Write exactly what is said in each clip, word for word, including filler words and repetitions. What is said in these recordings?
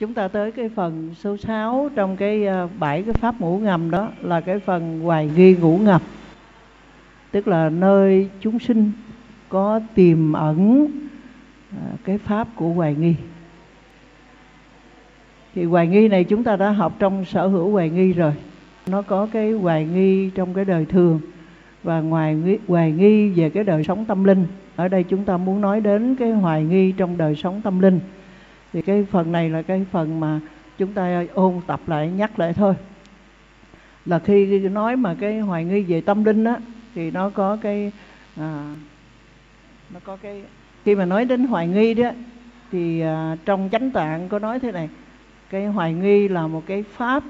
Chúng ta tới cái phần số sáu trong cái bảy cái pháp ngủ ngầm, đó là cái phần hoài nghi ngủ ngầm. Tức là nơi chúng sinh có tiềm ẩn cái pháp của hoài nghi. Thì hoài nghi này chúng ta đã học trong sở hữu hoài nghi rồi. Nó có cái hoài nghi trong cái đời thường và ngoài hoài nghi về cái đời sống tâm linh. Ở đây chúng ta muốn nói đến cái hoài nghi trong đời sống tâm linh. Thì cái phần này là cái phần mà chúng ta ôn tập lại, nhắc lại thôi. Là khi nói mà cái hoài nghi về tâm linh á, thì nó có cái à, nó có cái khi mà nói đến hoài nghi đó, thì à, trong Chánh Tạng có nói thế này: cái hoài nghi là một cái pháp,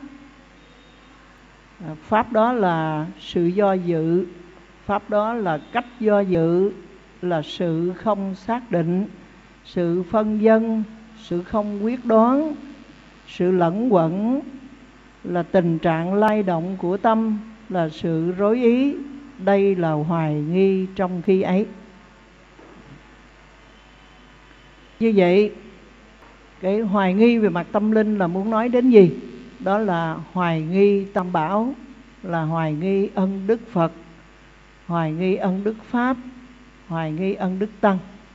à, pháp đó là sự do dự, pháp đó là cách do dự, là sự không xác định, sự phân vân, sự không quyết đoán, sự lẫn quẩn, là tình trạng lay động của tâm, là sự rối ý. Đây là hoài nghi trong khi ấy. Như vậy, cái hoài nghi về mặt tâm linh là muốn nói đến gì? Đó là hoài nghi Tam Bảo, là hoài nghi ân đức Phật, hoài nghi ân đức Pháp, hoài nghi ân đức Tăng,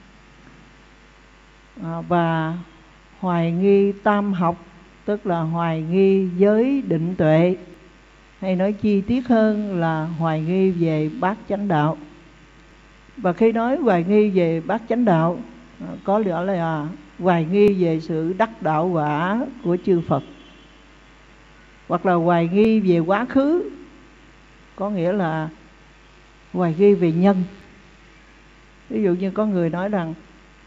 à, và hoài nghi tam học, tức là hoài nghi giới định tuệ, hay nói chi tiết hơn là hoài nghi về bát chánh đạo. Và khi nói hoài nghi về bát chánh đạo, có lẽ là hoài nghi về sự đắc đạo quả của chư Phật, hoặc là hoài nghi về quá khứ, có nghĩa là hoài nghi về nhân. Ví dụ như có người nói rằng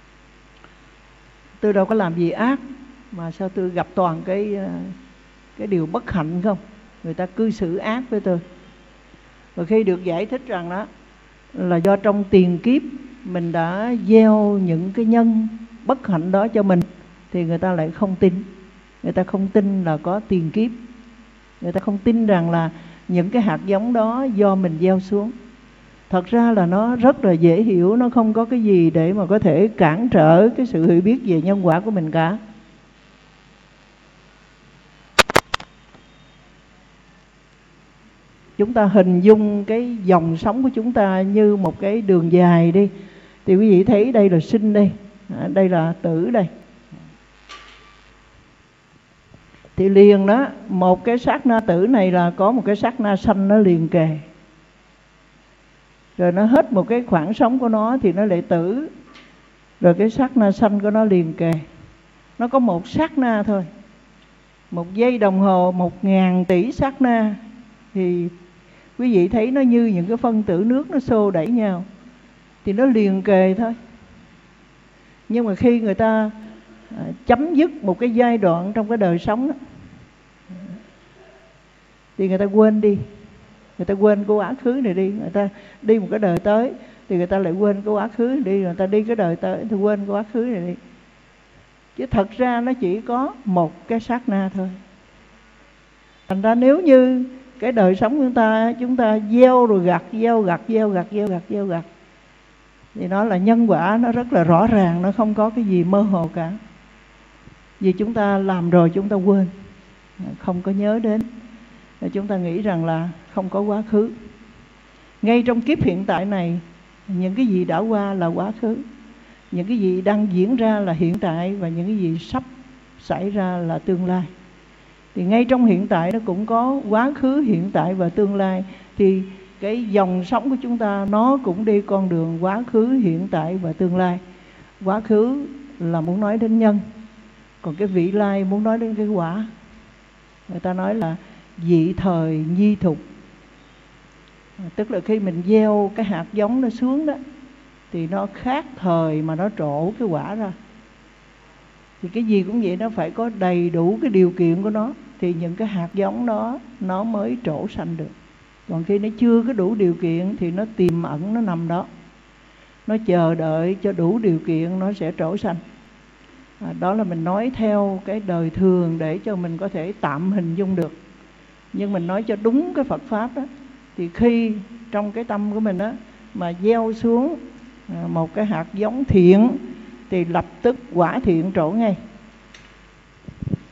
tôi đâu có làm gì ác mà sao tôi gặp toàn cái cái điều bất hạnh không? Người ta cư xử ác với tôi. Và khi được giải thích rằng đó là do trong tiền kiếp mình đã gieo những cái nhân bất hạnh đó cho mình, thì người ta lại không tin. Người ta không tin là có tiền kiếp. Người ta không tin rằng là những cái hạt giống đó do mình gieo xuống. Thật ra là nó rất là dễ hiểu, nó không có cái gì để mà có thể cản trở cái sự hiểu biết về nhân quả của mình cả. Chúng ta hình dung cái dòng sống của chúng ta như một cái đường dài đi. Thì quý vị thấy đây là sinh đây, đây là tử đây. Thì liền đó, một cái sát na tử này là có một cái sát na sanh nó liền kề. Rồi nó hết một cái khoảng sống của nó thì nó lại tử. Rồi cái sát na sanh của nó liền kề. Nó có một sát na thôi. Một giây đồng hồ, một ngàn tỷ sát na. Thì quý vị thấy nó như những cái phân tử nước nó xô đẩy nhau. Thì nó liền kề thôi. Nhưng mà khi người ta chấm dứt một cái giai đoạn trong cái đời sống đó, thì người ta quên đi. Người ta quên cái quá khứ này đi. Người ta đi một cái đời tới thì người ta lại quên cái quá khứ này đi. Người ta đi cái đời tới thì quên cái quá khứ này đi. Chứ thật ra nó chỉ có một cái sát na thôi. Thành ra nếu như cái đời sống của chúng ta, chúng ta gieo rồi gặt, gieo gặt, gieo gặt, gieo gặt, gieo gặt, thì nó là nhân quả, nó rất là rõ ràng, nó không có cái gì mơ hồ cả. Vì chúng ta làm rồi chúng ta quên, không có nhớ đến. Chúng ta nghĩ rằng là không có quá khứ. Ngay trong kiếp hiện tại này, những cái gì đã qua là quá khứ, những cái gì đang diễn ra là hiện tại, và những cái gì sắp xảy ra là tương lai. Thì ngay trong hiện tại nó cũng có quá khứ, hiện tại và tương lai. Thì cái dòng sống của chúng ta nó cũng đi con đường quá khứ, hiện tại và tương lai. Quá khứ là muốn nói đến nhân, còn cái vị lai muốn nói đến cái quả. Người ta nói là dị thời nhi thục. Tức là khi mình gieo cái hạt giống nó xuống đó, thì nó khác thời mà nó trổ cái quả ra. Thì cái gì cũng vậy, nó phải có đầy đủ cái điều kiện của nó, thì những cái hạt giống đó nó mới trổ sanh được. Còn khi nó chưa có đủ điều kiện thì nó tiềm ẩn, nó nằm đó, nó chờ đợi cho đủ điều kiện nó sẽ trổ sanh. À, đó là mình nói theo cái đời thường để cho mình có thể tạm hình dung được. Nhưng mình nói cho đúng cái Phật Pháp đó, thì khi trong cái tâm của mình đó mà gieo xuống một cái hạt giống thiện thì lập tức quả thiện trổ ngay.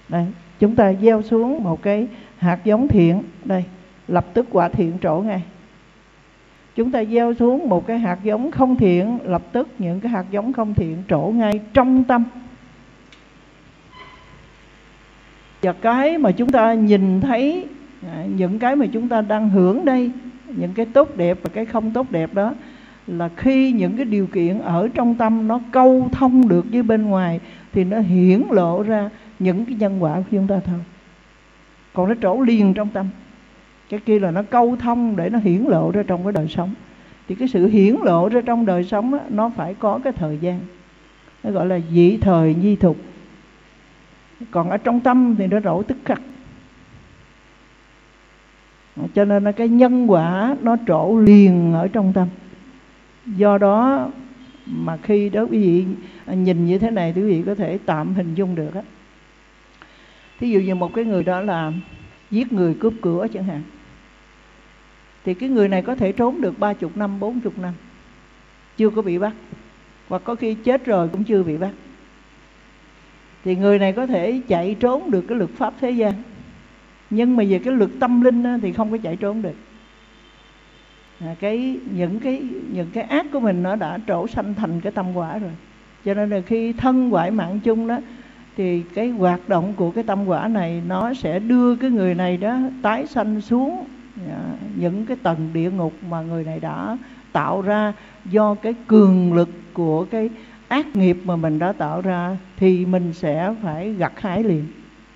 Đây, chúng ta gieo xuống một cái hạt giống thiện, đây, lập tức quả thiện trổ ngay. Chúng ta gieo xuống một cái hạt giống không thiện, lập tức những cái hạt giống không thiện trổ ngay trong tâm. Và cái mà chúng ta nhìn thấy, những cái mà chúng ta đang hưởng đây, những cái tốt đẹp và cái không tốt đẹp đó, là khi những cái điều kiện ở trong tâm nó câu thông được với bên ngoài thì nó hiển lộ ra những cái nhân quả của chúng ta thôi. Còn nó trổ liền trong tâm. Cái kia là nó câu thông để nó hiển lộ ra trong cái đời sống. Thì cái sự hiển lộ ra trong đời sống đó, nó phải có cái thời gian, nó gọi là dị thời nhi thục. Còn ở trong tâm thì nó trổ tức khắc. Cho nên là cái nhân quả nó trổ liền ở trong tâm. Do đó mà khi đó quý vị nhìn như thế này thì quý vị có thể tạm hình dung được á. Thí dụ như một cái người đó là giết người cướp của chẳng hạn, thì cái người này có thể trốn được ba chục năm, bốn chục năm chưa có bị bắt, hoặc có khi chết rồi cũng chưa bị bắt. Thì người này có thể chạy trốn được cái luật pháp thế gian, nhưng mà về cái luật tâm linh á, thì không có chạy trốn được. À, cái những cái những cái ác của mình nó đã trổ sanh thành cái tâm quả rồi. Cho nên là khi thân ngoại mạng chung đó, thì cái hoạt động của cái tâm quả này nó sẽ đưa cái người này đó tái sanh xuống à, những cái tầng địa ngục mà người này đã tạo ra do cái cường lực của cái ác nghiệp mà mình đã tạo ra, thì mình sẽ phải gặt hái liền.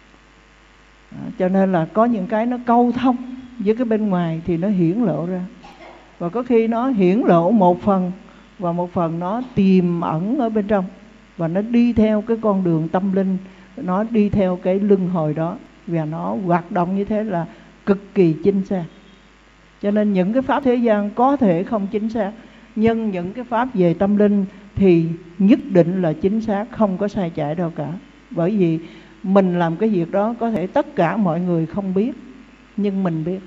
À, cho nên là có những cái nó câu thông với cái bên ngoài thì nó hiển lộ ra. Và có khi nó hiển lộ một phần, và một phần nó tiềm ẩn ở bên trong, và nó đi theo cái con đường tâm linh, nó đi theo cái luân hồi đó, và nó hoạt động như thế là cực kỳ chính xác. Cho nên những cái pháp thế gian có thể không chính xác, nhưng những cái pháp về tâm linh thì nhất định là chính xác, không có sai chạy đâu cả. Bởi vì mình làm cái việc đó có thể tất cả mọi người không biết, nhưng mình biết.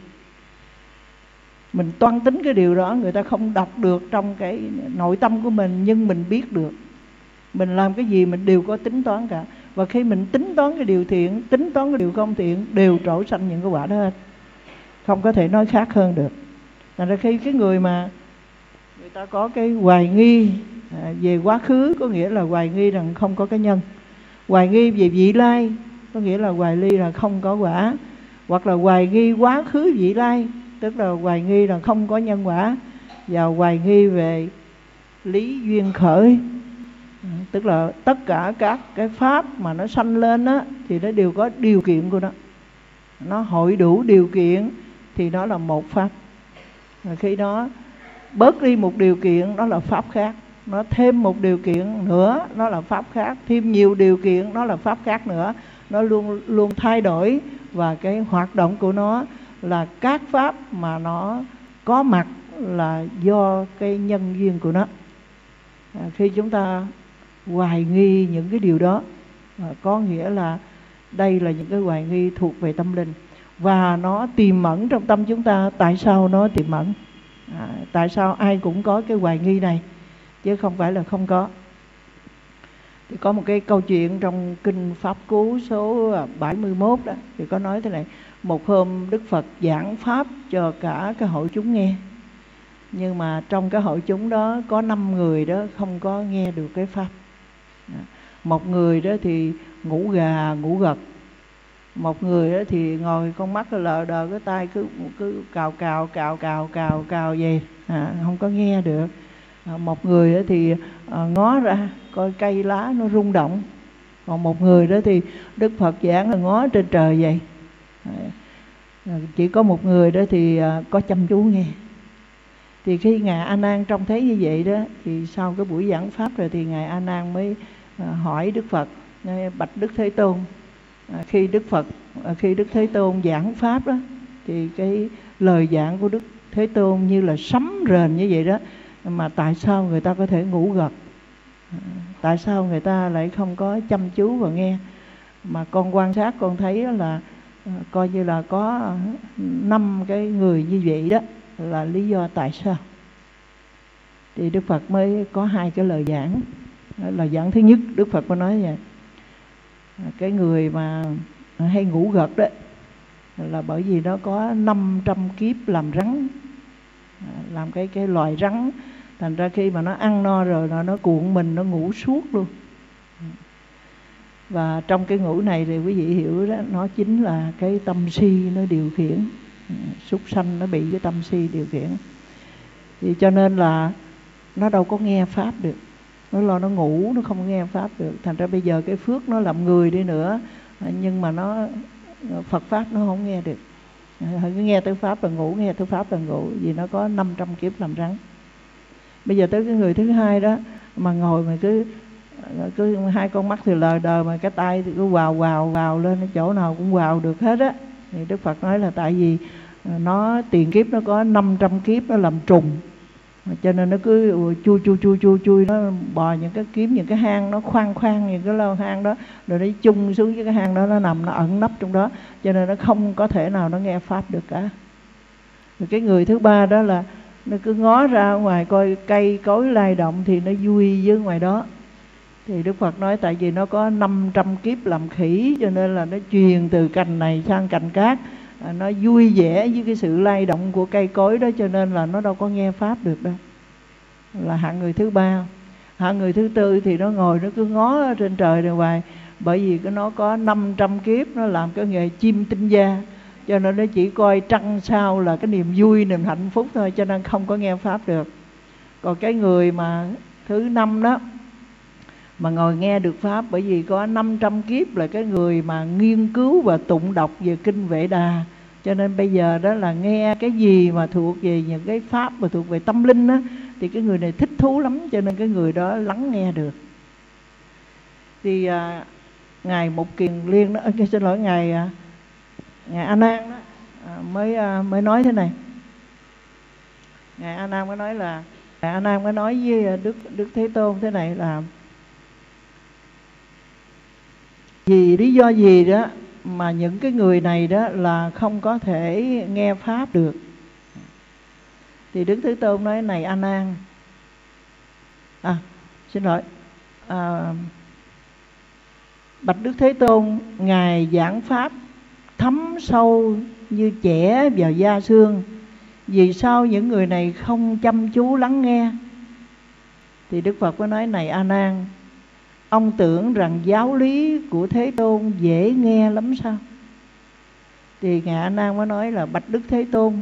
Mình toan tính cái điều đó, người ta không đọc được trong cái nội tâm của mình, nhưng mình biết được. Mình làm cái gì mình đều có tính toán cả. Và khi mình tính toán cái điều thiện, tính toán cái điều không thiện, đều trổ sanh những cái quả đó hết. Không có thể nói khác hơn được. Thành ra khi cái người mà người ta có cái hoài nghi à, về quá khứ, có nghĩa là hoài nghi rằng không có cái nhân. Hoài nghi về vị lai, có nghĩa là hoài nghi là không có quả. Hoặc là hoài nghi quá khứ vị lai, tức là hoài nghi là không có nhân quả. Và hoài nghi về lý duyên khởi, tức là tất cả các cái pháp mà nó sanh lên á, thì nó đều có điều kiện của nó. Nó hội đủ điều kiện thì nó là một pháp. Và khi đó bớt đi một điều kiện, đó là pháp khác. Nó thêm một điều kiện nữa, nó là pháp khác. Thêm nhiều điều kiện, nó là pháp khác nữa. Nó luôn luôn thay đổi. Và cái hoạt động của nó là các pháp mà nó có mặt là do cái nhân duyên của nó. à, Khi chúng ta hoài nghi những cái điều đó, à, có nghĩa là đây là những cái hoài nghi thuộc về tâm linh, và nó tiềm ẩn trong tâm chúng ta. Tại sao nó tiềm ẩn? à, Tại sao ai cũng có cái hoài nghi này, chứ không phải là không có. Thì có một cái câu chuyện trong Kinh Pháp Cú số bảy mươi mốt đó, thì có nói thế này. Một hôm Đức Phật giảng Pháp cho cả cái hội chúng nghe, nhưng mà trong cái hội chúng đó có năm người đó không có nghe được cái Pháp. Một người đó thì ngủ gà ngủ gật, một người đó thì ngồi con mắt lờ đờ, cái tay cứ cứ cào cào cào cào cào cào vậy, à, không có nghe được. à, Một người đó thì à, ngó ra coi cây lá nó rung động. Còn một người đó thì Đức Phật giảng là ngó trên trời vậy. à, Chỉ có một người đó thì à, có chăm chú nghe. Thì khi Ngài A Nan trông thấy như vậy đó, thì sau cái buổi giảng Pháp rồi thì Ngài A Nan mới à, hỏi Đức Phật, bạch Đức Thế Tôn, à, khi Đức Phật à, khi Đức Thế Tôn giảng Pháp đó, thì cái lời giảng của Đức Thế Tôn như là sấm rền như vậy đó, mà tại sao người ta có thể ngủ gật? à, Tại sao người ta lại không có chăm chú và nghe? Mà con quan sát con thấy là à, coi như là có năm cái người như vậy đó, là lý do tại sao. Thì Đức Phật mới có hai cái lời giảng. Lời giảng thứ nhất, Đức Phật có nói vậy: Cái người mà hay ngủ gật đấy là bởi vì nó có năm trăm kiếp làm rắn, làm cái cái loài rắn, thành ra khi mà nó ăn no rồi nó nó cuộn mình, nó ngủ suốt luôn. Và trong cái ngủ này thì quý vị hiểu đó, nó chính là cái tâm si nó điều khiển, súc sanh nó bị cái tâm si điều khiển. Thì cho nên là nó đâu có nghe pháp được, nó lo nó ngủ, nó không nghe pháp được. Thành ra bây giờ cái phước nó làm người đi nữa, nhưng mà nó Phật pháp nó không nghe được. Cứ nghe tới pháp là ngủ, nghe tới pháp là ngủ, vì nó có năm trăm kiếp làm rắn. Bây giờ tới cái người thứ hai đó mà ngồi mà cứ cứ hai con mắt thì lờ đờ, mà cái tay thì cứ quào quào vào lên, chỗ nào cũng quào được hết á. Thì Đức Phật nói là tại vì nó tiền kiếp nó có năm trăm kiếp nó làm trùng, cho nên nó cứ chui chui chui chui chui nó bò những cái kiếm, những cái hang nó khoan khoan những cái lô hang đó, rồi nó chung xuống với cái hang đó, nó nằm nó ẩn nấp trong đó, cho nên nó không có thể nào nó nghe pháp được cả. Rồi cái người thứ ba đó là nó cứ ngó ra ngoài coi cây cối lay động thì nó vui với ngoài đó. Thì Đức Phật nói tại vì nó có năm trăm kiếp làm khỉ, cho nên là nó truyền từ cành này sang cành khác, nó vui vẻ với cái sự lay động của cây cối đó, cho nên là nó đâu có nghe pháp được đâu. Là hạng người thứ ba. Hạng người thứ tư thì nó ngồi nó cứ ngó ở trên trời này hoài, bởi vì nó có năm trăm kiếp nó làm cái nghề chim tinh gia, cho nên nó chỉ coi trăng sao là cái niềm vui, niềm hạnh phúc thôi, cho nên không có nghe pháp được. Còn cái người mà thứ năm đó mà ngồi nghe được pháp, bởi vì có năm trăm kiếp là cái người mà nghiên cứu và tụng đọc về kinh Vệ Đà, cho nên bây giờ đó là nghe cái gì mà thuộc về những cái pháp mà thuộc về tâm linh á, thì cái người này thích thú lắm, cho nên cái người đó lắng nghe được. Thì à, ngài Mục Kiền Liên đó, xin lỗi ngài à, ngài A Nan đó à, mới à, mới nói thế này. Ngài A Nan mới nói là ngài A Nan mới nói với Đức Đức Thế Tôn thế này là vì lý do gì đó mà những cái người này đó là không có thể nghe pháp được. Thì Đức Thế Tôn nói này A Nan, à xin lỗi à, bạch Đức Thế Tôn, ngài giảng pháp thấm sâu như chẻ vào da xương, vì sao những người này không chăm chú lắng nghe? Thì Đức Phật có nói này A Nan, ông tưởng rằng giáo lý của Thế Tôn dễ nghe lắm sao? Thì ngài A Nan mới nói là bạch Đức Thế Tôn,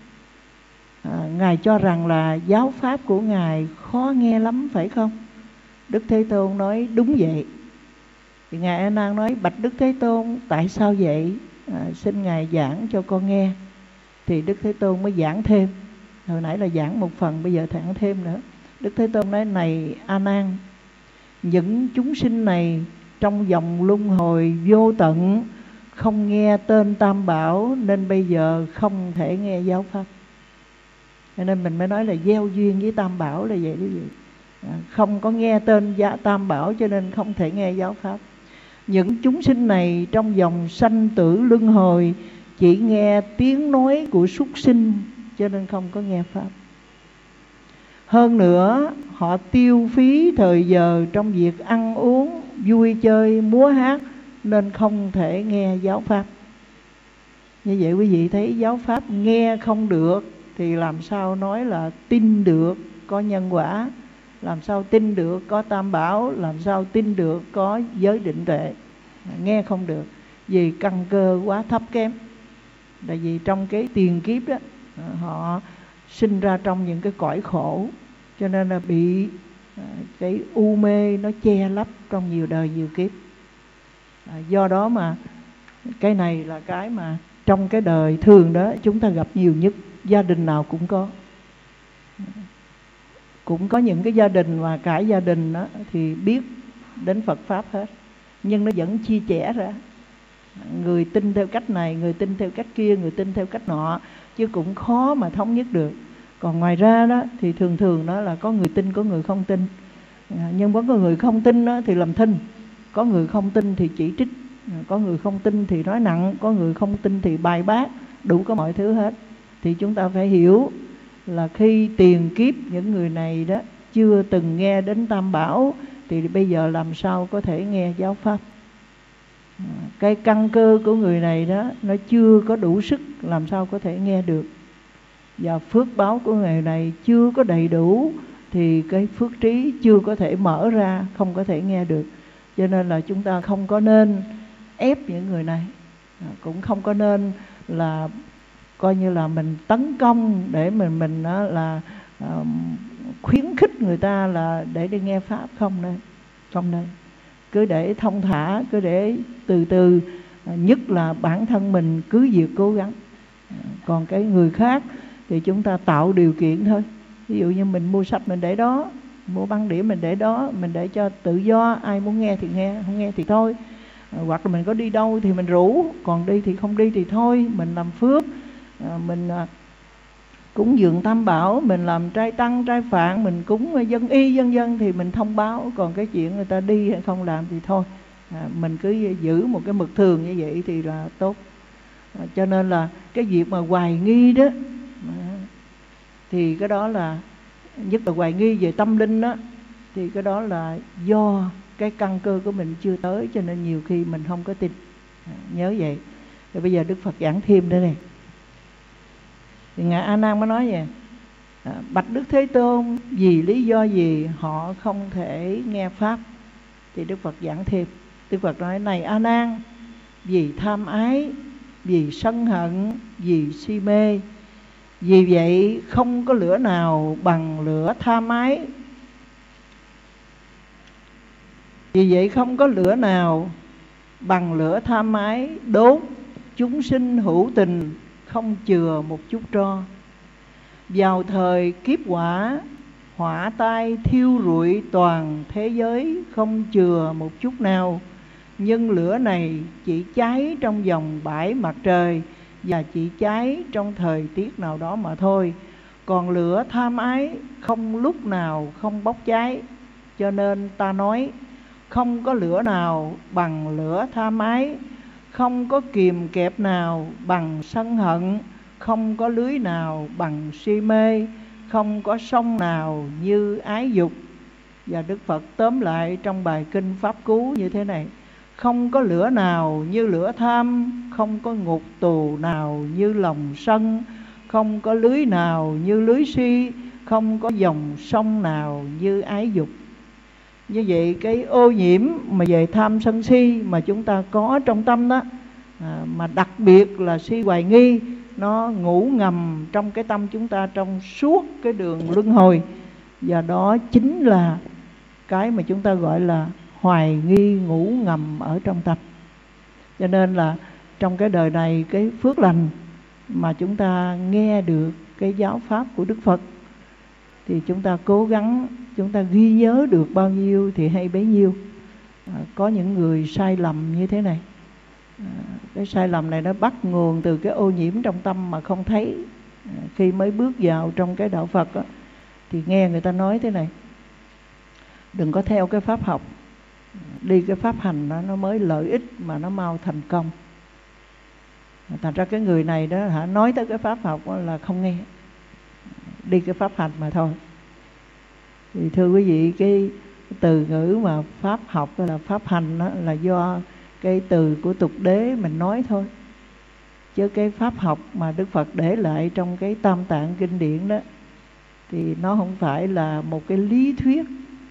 à, ngài cho rằng là giáo pháp của ngài khó nghe lắm phải không? Đức Thế Tôn nói đúng vậy. Thì ngài A Nan nói bạch Đức Thế Tôn, tại sao vậy? À, xin ngài giảng cho con nghe. Thì Đức Thế Tôn mới giảng thêm. Hồi nãy là giảng một phần, bây giờ giảng thêm nữa. Đức Thế Tôn nói này A Nan, những chúng sinh này trong vòng luân hồi vô tận không nghe tên Tam Bảo, nên bây giờ không thể nghe giáo pháp. Cho nên mình mới nói là gieo duyên với Tam Bảo là vậy quý vị. À, không có nghe tên Tam Bảo cho nên không thể nghe giáo pháp. Những chúng sinh này trong vòng sanh tử luân hồi chỉ nghe tiếng nói của súc sinh, cho nên không có nghe pháp. Hơn nữa họ tiêu phí thời giờ trong việc ăn uống, vui chơi, múa hát, nên không thể nghe giáo pháp. Như vậy quý vị thấy giáo pháp nghe không được thì làm sao nói là tin được có nhân quả, làm sao tin được có Tam Bảo, làm sao tin được có giới định tuệ. Nghe không được vì căn cơ quá thấp kém. Tại vì trong cái tiền kiếp đó họ sinh ra trong những cái cõi khổ, cho nên là bị cái u mê nó che lấp trong nhiều đời nhiều kiếp. À, do đó mà cái này là cái mà trong cái đời thường đó chúng ta gặp nhiều nhất. Gia đình nào cũng có, cũng có những cái gia đình mà cả gia đình đó thì biết đến Phật pháp hết, nhưng nó vẫn chia sẻ ra. Người tin theo cách này, người tin theo cách kia, người tin theo cách nọ, chứ cũng khó mà thống nhất được. Còn ngoài ra đó thì thường thường đó là có người tin, có người không tin. À, nhưng có người không tin đó thì làm thinh, có người không tin thì chỉ trích, có người không tin thì nói nặng, có người không tin thì bài bác, đủ có mọi thứ hết. Thì chúng ta phải hiểu là khi tiền kiếp những người này đó chưa từng nghe đến Tam Bảo thì bây giờ làm sao có thể nghe giáo pháp. Cái căn cơ của người này đó nó chưa có đủ sức làm sao có thể nghe được, và phước báo của người này chưa có đầy đủ thì cái phước trí chưa có thể mở ra, không có thể nghe được. Cho nên là chúng ta không có nên ép những người này, cũng không có nên là coi như là mình tấn công để mình mình đó là uh, khuyến khích người ta là để đi nghe pháp. Không nên, không nên. Cứ để thông thả, cứ để từ từ, nhất là bản thân mình cứ việc cố gắng. Còn cái người khác thì chúng ta tạo điều kiện thôi. Ví dụ như mình mua sách mình để đó, mua băng đĩa mình để đó, mình để cho tự do, ai muốn nghe thì nghe, không nghe thì thôi. Hoặc là mình có đi đâu thì mình rủ, còn đi thì không đi thì thôi. Mình làm phước, mình cúng dường tam bảo, mình làm trai tăng, trai phạn, mình cúng dân y dân dân thì mình thông báo. Còn cái chuyện người ta đi hay không làm thì thôi, à, mình cứ giữ một cái mực thường như vậy thì là tốt. à, Cho nên là cái việc mà hoài nghi đó, à, thì cái đó là, nhất là hoài nghi về tâm linh đó, thì cái đó là do cái căn cơ của mình chưa tới, cho nên nhiều khi mình không có tin. à, Nhớ vậy. Rồi bây giờ Đức Phật giảng thêm đây này. Thì Ngài A Nan mới nói vậy: à, bạch Đức Thế Tôn, vì lý do gì họ không thể nghe pháp? Thì Đức Phật giảng thêm. Đức Phật nói: này A Nan, vì tham ái, vì sân hận, vì si mê. Vì vậy không có lửa nào bằng lửa tham ái. Vì vậy không có lửa nào bằng lửa tham ái đốt chúng sinh hữu tình, không chừa một chút tro. Vào thời kiếp quả, hỏa tai thiêu rụi toàn thế giới, không chừa một chút nào. Nhưng lửa này chỉ cháy trong vòng bãi mặt trời, và chỉ cháy trong thời tiết nào đó mà thôi. Còn lửa tham ái không lúc nào không bốc cháy. Cho nên ta nói, không có lửa nào bằng lửa tham ái, không có kìm kẹp nào bằng sân hận, không có lưới nào bằng si mê, không có sông nào như ái dục. Và Đức Phật tóm lại trong bài kinh Pháp Cú như thế này: không có lửa nào như lửa tham, không có ngục tù nào như lòng sân, không có lưới nào như lưới si, không có dòng sông nào như ái dục. Như vậy cái ô nhiễm mà về tham sân si mà chúng ta có trong tâm đó, à, mà đặc biệt là si hoài nghi, nó ngủ ngầm trong cái tâm chúng ta trong suốt cái đường luân hồi. Và đó chính là cái mà chúng ta gọi là hoài nghi ngủ ngầm ở trong tâm. Cho nên là trong cái đời này, cái phước lành mà chúng ta nghe được cái giáo pháp của Đức Phật, thì chúng ta cố gắng, chúng ta ghi nhớ được bao nhiêu thì hay bấy nhiêu. à, Có những người sai lầm như thế này. à, Cái sai lầm này nó bắt nguồn từ cái ô nhiễm trong tâm mà không thấy. à, Khi mới bước vào trong cái đạo Phật đó, thì nghe người ta nói thế này: đừng có theo cái pháp học, đi cái pháp hành đó, nó mới lợi ích mà nó mau thành công. Thành ra cái người này đó hả, nói tới cái pháp học là không nghe, đi cái pháp hành mà thôi. Thì thưa quý vị, cái từ ngữ mà pháp học là pháp hành đó, là do cái từ của tục đế mình nói thôi. Chứ cái pháp học mà Đức Phật để lại trong cái Tam Tạng Kinh Điển đó, thì nó không phải là một cái lý thuyết.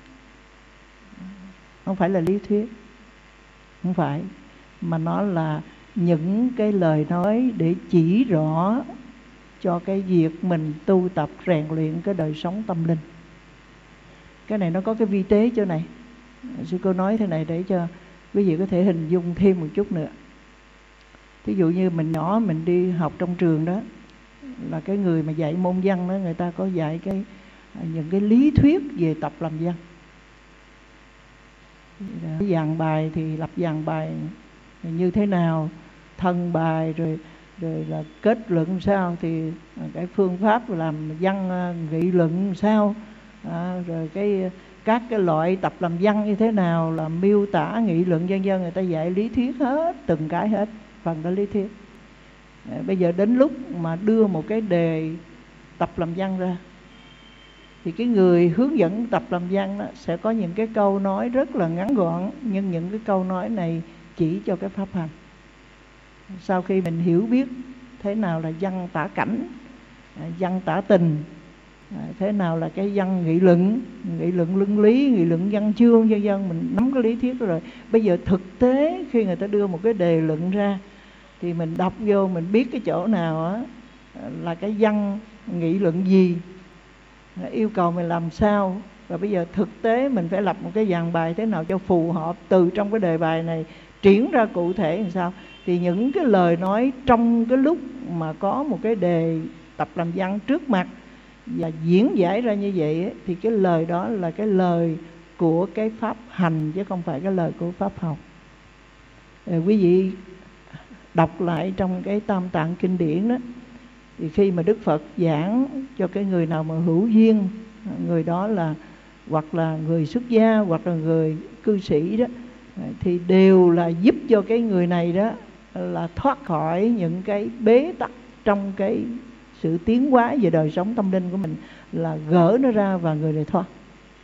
Không phải là lý thuyết, không phải, mà nó là những cái lời nói để chỉ rõ cho cái việc mình tu tập rèn luyện cái đời sống tâm linh. Cái này nó có cái vi tế chỗ này. Sư cô nói thế này để cho quý vị có thể hình dung thêm một chút nữa. Thí dụ như mình nhỏ mình đi học trong trường đó, là cái người mà dạy môn văn đó, người ta có dạy cái những cái lý thuyết về tập làm văn. Dàn bài thì lập dàn bài như thế nào, thân bài, rồi rồi là kết luận sao, thì cái phương pháp làm văn nghị luận sao, à, rồi cái các cái loại tập làm văn như thế nào, là miêu tả nghị luận vân vân. Người ta dạy lý thuyết hết, từng cái hết, phần đó lý thuyết. à, Bây giờ đến lúc mà đưa một cái đề tập làm văn ra, thì cái người hướng dẫn tập làm văn đó sẽ có những cái câu nói rất là ngắn gọn, nhưng những cái câu nói này chỉ cho cái pháp hành. Sau khi mình hiểu biết thế nào là văn tả cảnh, văn tả tình, thế nào là cái văn nghị luận, nghị luận luân lý, nghị luận văn chương, vân vân, mình nắm cái lý thuyết đó rồi. Bây giờ thực tế khi người ta đưa một cái đề luận ra thì mình đọc vô, mình biết cái chỗ nào á là cái văn nghị luận gì, yêu cầu mình làm sao. Và bây giờ thực tế mình phải lập một cái dàn bài thế nào cho phù hợp, từ trong cái đề bài này triển ra cụ thể làm sao. Thì những cái lời nói trong cái lúc mà có một cái đề tập làm văn trước mặt và diễn giải ra như vậy ấy, thì cái lời đó là cái lời của cái pháp hành chứ không phải cái lời của pháp học. Rồi quý vị đọc lại trong cái Tam Tạng kinh điển đó, thì khi mà Đức Phật giảng cho cái người nào mà hữu duyên, người đó là hoặc là người xuất gia hoặc là người cư sĩ đó, thì đều là giúp cho cái người này đó là thoát khỏi những cái bế tắc trong cái sự tiến hóa về đời sống tâm linh của mình, là gỡ nó ra và người này thoát.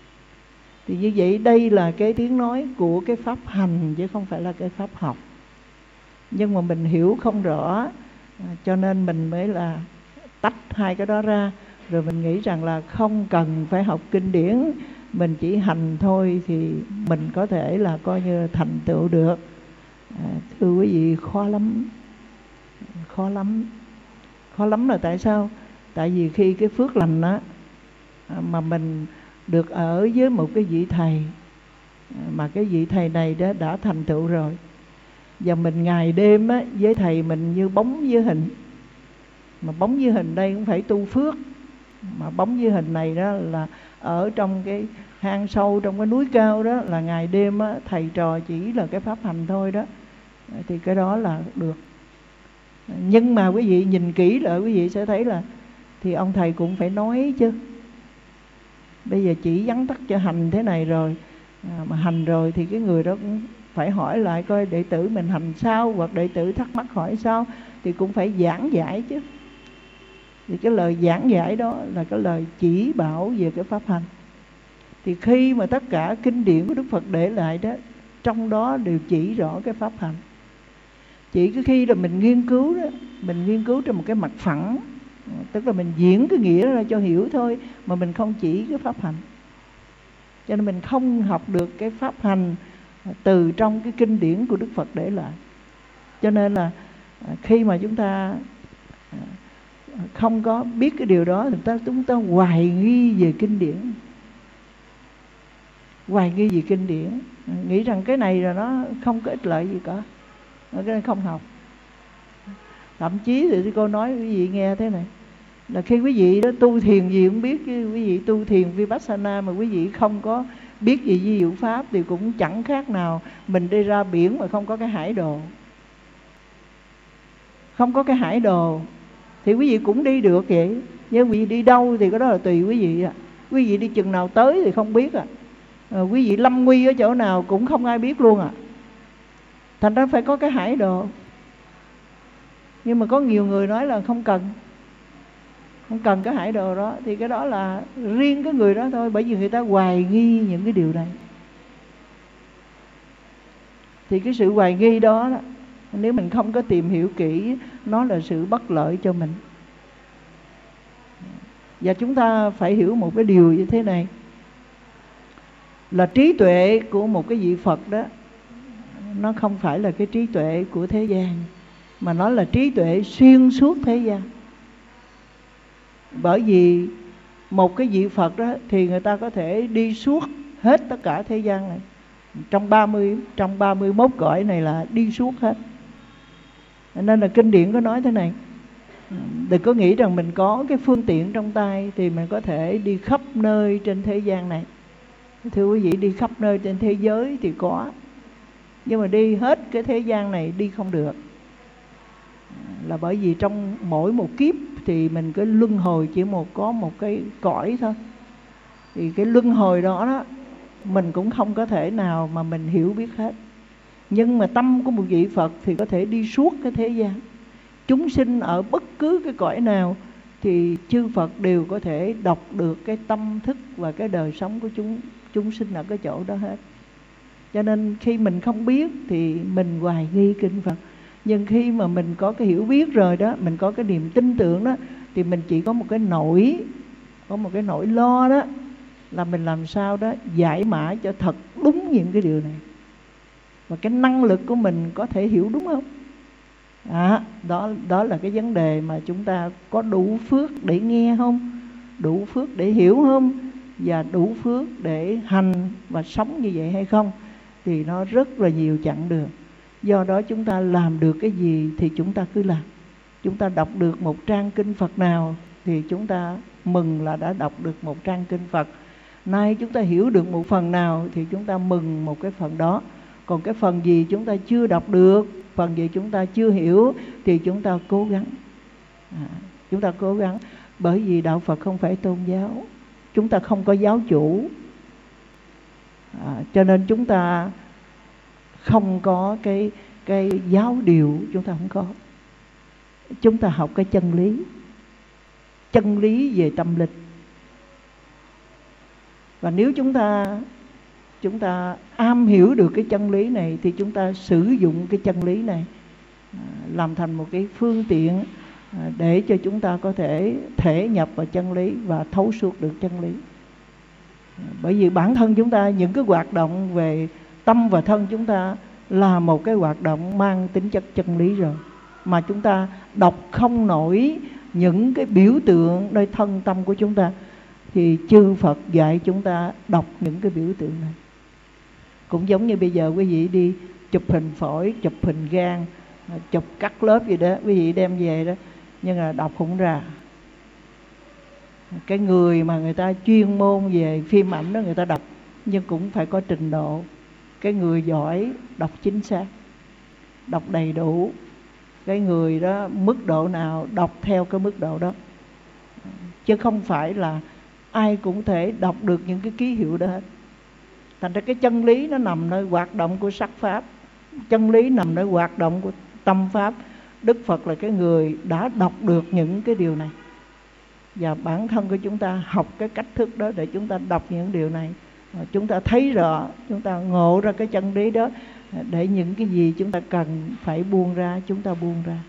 Thì như vậy đây là cái tiếng nói của cái pháp hành chứ không phải là cái pháp học. Nhưng mà mình hiểu không rõ, cho nên mình mới là tách hai cái đó ra. Rồi mình nghĩ rằng là không cần phải học kinh điển, mình chỉ hành thôi thì mình có thể là coi như là thành tựu được. à, Thưa quý vị, khó lắm. Khó lắm Khó lắm là tại sao? Tại vì khi cái phước lành á, mà mình được ở với một cái vị thầy, mà cái vị thầy này đó đã thành tựu rồi, và mình ngày đêm á, với thầy mình như bóng với hình. Mà bóng với hình đây cũng phải tu phước. Mà bóng với hình này đó là ở trong cái hang sâu, trong cái núi cao đó, là ngày đêm á, thầy trò chỉ là cái pháp hành thôi đó. Thì cái đó là được. Nhưng mà quý vị nhìn kỹ lại, quý vị sẽ thấy là thì ông thầy cũng phải nói chứ. Bây giờ chỉ vắn tắt cho hành thế này rồi, à, mà hành rồi thì cái người đó cũng phải hỏi lại coi đệ tử mình hành sao, hoặc đệ tử thắc mắc hỏi sao, thì cũng phải giảng giải chứ. Thì cái lời giảng giải đó là cái lời chỉ bảo về cái pháp hành. Thì khi mà tất cả kinh điển của Đức Phật để lại đó, trong đó đều chỉ rõ cái pháp hành. Chỉ cái khi là mình nghiên cứu đó, mình nghiên cứu trên một cái mặt phẳng, tức là mình diễn cái nghĩa ra cho hiểu thôi, mà mình không chỉ cái pháp hành. Cho nên mình không học được cái pháp hành từ trong cái kinh điển của Đức Phật để lại. Cho nên là khi mà chúng ta không có biết cái điều đó, thì ta, chúng ta hoài nghi về kinh điển. Hoài nghi về kinh điển, nghĩ rằng cái này là nó không có ích lợi gì cả, cái này không học. Thậm chí thì cô nói quý vị nghe thế này, là khi quý vị đó tu thiền gì cũng biết, chứ quý vị tu thiền Vipassana mà quý vị không có biết gì di diệu pháp thì cũng chẳng khác nào mình đi ra biển mà không có cái hải đồ. Không có cái hải đồ thì quý vị cũng đi được vậy, nhưng quý vị đi đâu thì cái đó là tùy quý vị à. Quý vị đi chừng nào tới thì không biết à. à quý vị lâm nguy ở chỗ nào cũng không ai biết luôn à. Thành ra phải có cái hải đồ. Nhưng mà có nhiều người nói là không cần, không cần cái hải đồ đó, thì cái đó là riêng cái người đó thôi, bởi vì người ta hoài nghi những cái điều này. Thì cái sự hoài nghi đó, đó nếu mình không có tìm hiểu kỹ, nó là sự bất lợi cho mình. Và chúng ta phải hiểu một cái điều như thế này, là trí tuệ của một cái vị Phật đó, nó không phải là cái trí tuệ của thế gian, mà nó là trí tuệ xuyên suốt thế gian. Bởi vì một cái vị Phật đó thì người ta có thể đi suốt hết tất cả thế gian này. Trong ba mươi, trong ba mươi mốt cõi này là đi suốt hết. Nên là kinh điển có nói thế này, đừng có nghĩ rằng mình có cái phương tiện trong tay thì mình có thể đi khắp nơi trên thế gian này. Thưa quý vị, đi khắp nơi trên thế giới thì có, nhưng mà đi hết cái thế gian này đi không được. Là bởi vì trong mỗi một kiếp thì mình cái luân hồi chỉ một có một cái cõi thôi. Thì cái luân hồi đó đó mình cũng không có thể nào mà mình hiểu biết hết. Nhưng mà tâm của một vị Phật thì có thể đi suốt cái thế gian. Chúng sinh ở bất cứ cái cõi nào thì chư Phật đều có thể đọc được cái tâm thức và cái đời sống của chúng chúng sinh ở cái chỗ đó hết. Cho nên khi mình không biết thì mình hoài nghi kinh Phật. Nhưng khi mà mình có cái hiểu biết rồi đó, mình có cái niềm tin tưởng đó, thì mình chỉ có một cái nỗi, có một cái nỗi lo đó, là mình làm sao đó giải mã cho thật đúng những cái điều này. Và cái năng lực của mình có thể hiểu đúng không? À, đó, đó là cái vấn đề mà chúng ta có đủ phước để nghe không? Đủ phước để hiểu không? Và đủ phước để hành và sống như vậy hay không? Thì nó rất là nhiều chặng đường. Do đó chúng ta làm được cái gì thì chúng ta cứ làm. Chúng ta đọc được một trang kinh Phật nào thì chúng ta mừng là đã đọc được một trang kinh Phật. Nay chúng ta hiểu được một phần nào thì chúng ta mừng một cái phần đó. Còn cái phần gì chúng ta chưa đọc được, phần gì chúng ta chưa hiểu thì chúng ta cố gắng. À, chúng ta cố gắng. Bởi vì đạo Phật không phải tôn giáo, chúng ta không có giáo chủ. À, cho nên chúng ta không có cái, cái giáo điều, chúng ta không có. Chúng ta học cái chân lý, chân lý về tâm linh. Và nếu chúng ta chúng ta am hiểu được cái chân lý này thì chúng ta sử dụng cái chân lý này à, làm thành một cái phương tiện à, để cho chúng ta có thể thể nhập vào chân lý và thấu suốt được chân lý. À, bởi vì bản thân chúng ta, những cái hoạt động về tâm và thân chúng ta là một cái hoạt động mang tính chất chân lý rồi, mà chúng ta đọc không nổi những cái biểu tượng nơi thân tâm của chúng ta, thì chư Phật dạy chúng ta đọc những cái biểu tượng này. Cũng giống như bây giờ quý vị đi chụp hình phổi, chụp hình gan, chụp cắt lớp gì đó, quý vị đem về đó, nhưng là đọc không ra. Cái người mà người ta chuyên môn về phim ảnh đó người ta đọc, nhưng cũng phải có trình độ. Cái người giỏi đọc chính xác, đọc đầy đủ. Cái người đó mức độ nào đọc theo cái mức độ đó, chứ không phải là ai cũng thể đọc được những cái ký hiệu đó hết. Thành ra cái chân lý nó nằm nơi hoạt động của sắc pháp, chân lý nằm nơi hoạt động của tâm pháp. Đức Phật là cái người đã đọc được những cái điều này, và bản thân của chúng ta học cái cách thức đó để chúng ta đọc những điều này. Chúng ta thấy rõ, chúng ta ngộ ra cái chân lý đó, để những cái gì chúng ta cần phải buông ra, chúng ta buông ra.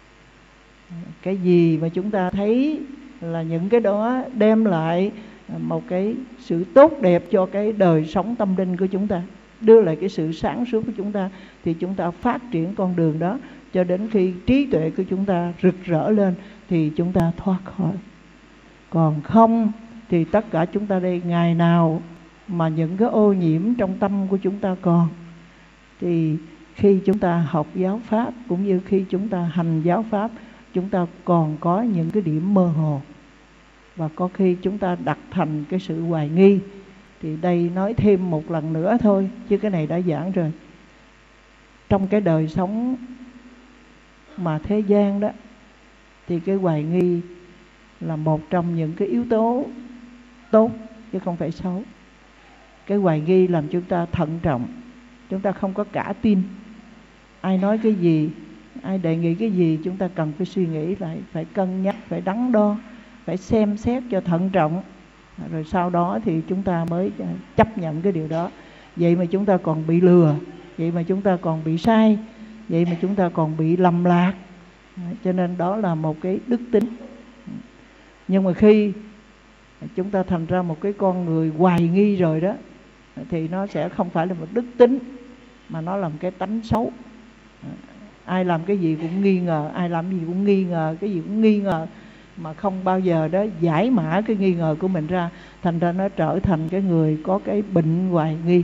Cái gì mà chúng ta thấy là những cái đó đem lại một cái sự tốt đẹp cho cái đời sống tâm linh của chúng ta, đưa lại cái sự sáng suốt của chúng ta, thì chúng ta phát triển con đường đó cho đến khi trí tuệ của chúng ta rực rỡ lên thì chúng ta thoát khỏi. Còn không thì tất cả chúng ta đây, ngày nào mà những cái ô nhiễm trong tâm của chúng ta còn, thì khi chúng ta học giáo pháp cũng như khi chúng ta hành giáo pháp, chúng ta còn có những cái điểm mơ hồ. Và có khi chúng ta đặt thành cái sự hoài nghi. Thì đây nói thêm một lần nữa thôi, chứ cái này đã giảng rồi. Trong cái đời sống mà thế gian đó, thì cái hoài nghi là một trong những cái yếu tố tốt chứ không phải xấu. Cái hoài nghi làm chúng ta thận trọng, chúng ta không có cả tin. Ai nói cái gì, ai đề nghị cái gì, chúng ta cần phải suy nghĩ lại, phải cân nhắc, phải đắn đo, phải xem xét cho thận trọng. Rồi sau đó thì chúng ta mới chấp nhận cái điều đó. Vậy mà chúng ta còn bị lừa, vậy mà chúng ta còn bị sai, vậy mà chúng ta còn bị lầm lạc. Cho nên đó là một cái đức tính. Nhưng mà khi chúng ta thành ra một cái con người hoài nghi rồi đó, thì nó sẽ không phải là một đức tính, mà nó là một cái tánh xấu. Ai làm cái gì cũng nghi ngờ, ai làm gì cũng nghi ngờ, cái gì cũng nghi ngờ, mà không bao giờ đó giải mã cái nghi ngờ của mình ra. Thành ra nó trở thành cái người có cái bệnh hoài nghi.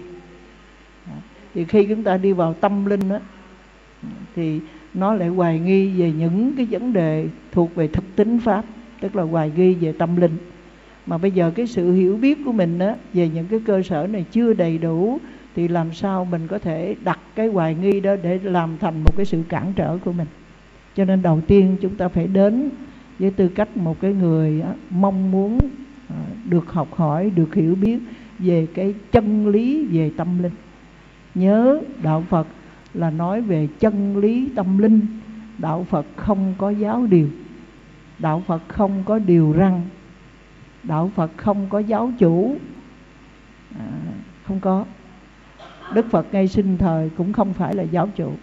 Thì khi chúng ta đi vào tâm linh đó, thì nó lại hoài nghi về những cái vấn đề thuộc về thực tính pháp, tức là hoài nghi về tâm linh. Mà bây giờ cái sự hiểu biết của mình đó, về những cái cơ sở này chưa đầy đủ, thì làm sao mình có thể đặt cái hoài nghi đó để làm thành một cái sự cản trở của mình. Cho nên đầu tiên chúng ta phải đến với tư cách một cái người mong muốn được học hỏi, được hiểu biết về cái chân lý về tâm linh. Nhớ đạo Phật là nói về chân lý tâm linh. Đạo Phật không có giáo điều, đạo Phật không có điều răn, đạo Phật không có giáo chủ, à, không có. Đức Phật ngay sinh thời cũng không phải là giáo chủ,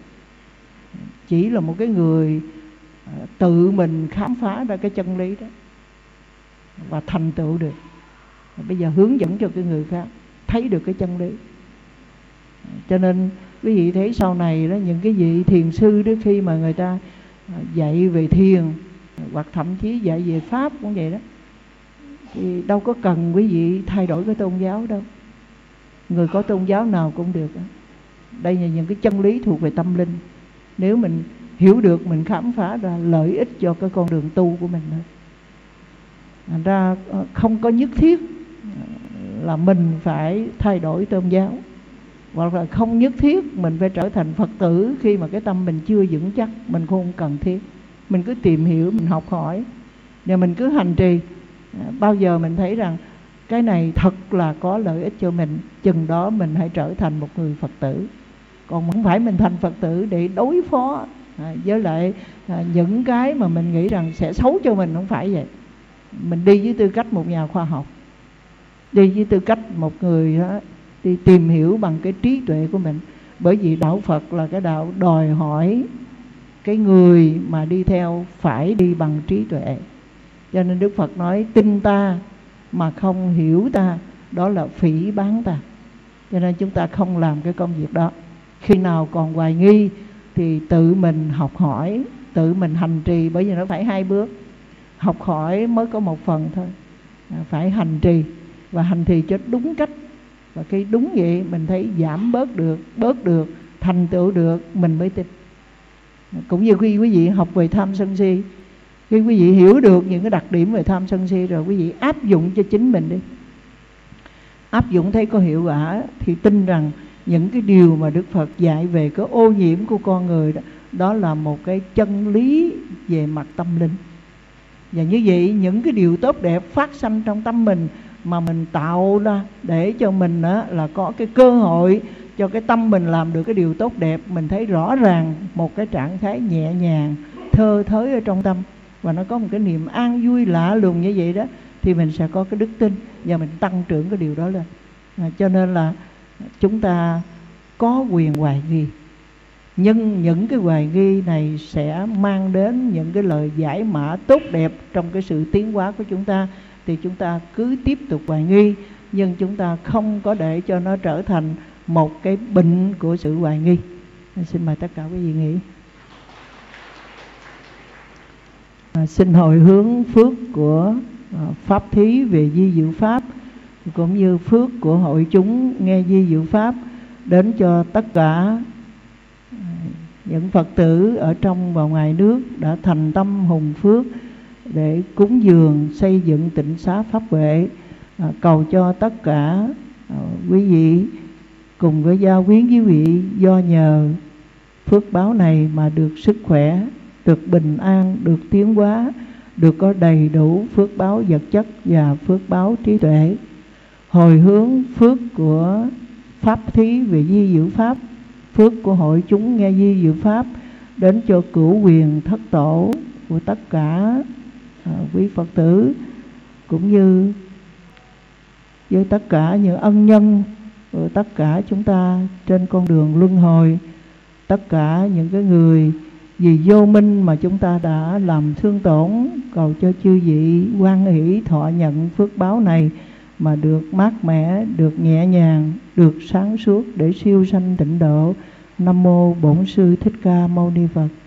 chỉ là một cái người tự mình khám phá ra cái chân lý đó và thành tựu được. Bây giờ hướng dẫn cho cái người khác thấy được cái chân lý. Cho nên quý vị thấy sau này đó, những cái vị thiền sư đó, khi mà người ta dạy về thiền hoặc thậm chí dạy về pháp cũng vậy đó, thì đâu có cần quý vị thay đổi cái tôn giáo đâu. Người có tôn giáo nào cũng được. Đây là những cái chân lý thuộc về tâm linh. Nếu mình hiểu được, mình khám phá ra lợi ích cho cái con đường tu của mình thôi. Thành ra không có nhất thiết là mình phải thay đổi tôn giáo, hoặc là không nhất thiết mình phải trở thành Phật tử khi mà cái tâm mình chưa vững chắc. Mình không cần thiết. Mình cứ tìm hiểu, mình học hỏi, và mình cứ hành trì. Bao giờ mình thấy rằng cái này thật là có lợi ích cho mình, chừng đó mình hãy trở thành một người Phật tử. Còn không phải mình thành Phật tử để đối phó à, với lại à, những cái mà mình nghĩ rằng sẽ xấu cho mình. Không phải vậy. Mình đi với tư cách một nhà khoa học, đi với tư cách một người đó, đi tìm hiểu bằng cái trí tuệ của mình. Bởi vì đạo Phật là cái đạo đòi hỏi cái người mà đi theo phải đi bằng trí tuệ. Cho nên Đức Phật nói tin ta mà không hiểu ta, đó là phỉ báng ta. Cho nên chúng ta không làm cái công việc đó. Khi nào còn hoài nghi thì tự mình học hỏi, tự mình hành trì. Bởi vì nó phải hai bước. Học hỏi mới có một phần thôi, phải hành trì và hành trì cho đúng cách. Và khi đúng vậy mình thấy giảm bớt được, bớt được, thành tựu được, mình mới tin. Cũng như khi quý vị học về tham sân si, khi quý vị hiểu được những cái đặc điểm về tham sân si rồi, quý vị áp dụng cho chính mình đi. Áp dụng thấy có hiệu quả thì tin rằng những cái điều mà Đức Phật dạy về cái ô nhiễm của con người đó, đó là một cái chân lý về mặt tâm linh. Và như vậy những cái điều tốt đẹp phát sanh trong tâm mình mà mình tạo ra để cho mình á, là có cái cơ hội cho cái tâm mình làm được cái điều tốt đẹp. Mình thấy rõ ràng một cái trạng thái nhẹ nhàng, thơ thới ở trong tâm, và nó có một cái niềm an vui lạ lùng như vậy đó, thì mình sẽ có cái đức tin và mình tăng trưởng cái điều đó lên. à, Cho nên là chúng ta có quyền hoài nghi, nhưng những cái hoài nghi này sẽ mang đến những cái lời giải mã tốt đẹp trong cái sự tiến hóa của chúng ta. Thì chúng ta cứ tiếp tục hoài nghi, nhưng chúng ta không có để cho nó trở thành một cái bệnh của sự hoài nghi. Xin mời tất cả quý vị nghĩ. À, xin hồi hướng phước của à, pháp thí về di diệu pháp, cũng như phước của hội chúng nghe di diệu pháp đến cho tất cả những Phật tử ở trong và ngoài nước đã thành tâm hùng phước để cúng dường xây dựng tịnh xá pháp huệ. à, cầu cho tất cả à, quý vị cùng với gia quyến quý vị do nhờ phước báo này mà được sức khỏe, được bình an, được tiến hóa, được có đầy đủ phước báo vật chất và phước báo trí tuệ. Hồi hướng phước của pháp thí về di diệu pháp, phước của hội chúng nghe di diệu pháp đến cho cửu quyền thất tổ của tất cả à, quý Phật tử, cũng như với tất cả những ân nhân của tất cả chúng ta trên con đường luân hồi, tất cả những cái người vì vô minh mà chúng ta đã làm thương tổn, cầu cho chư vị hoan hỷ thọ nhận phước báo này mà được mát mẻ, được nhẹ nhàng, được sáng suốt để siêu sanh tịnh độ. Nam mô Bổn Sư Thích Ca Mâu Ni Phật.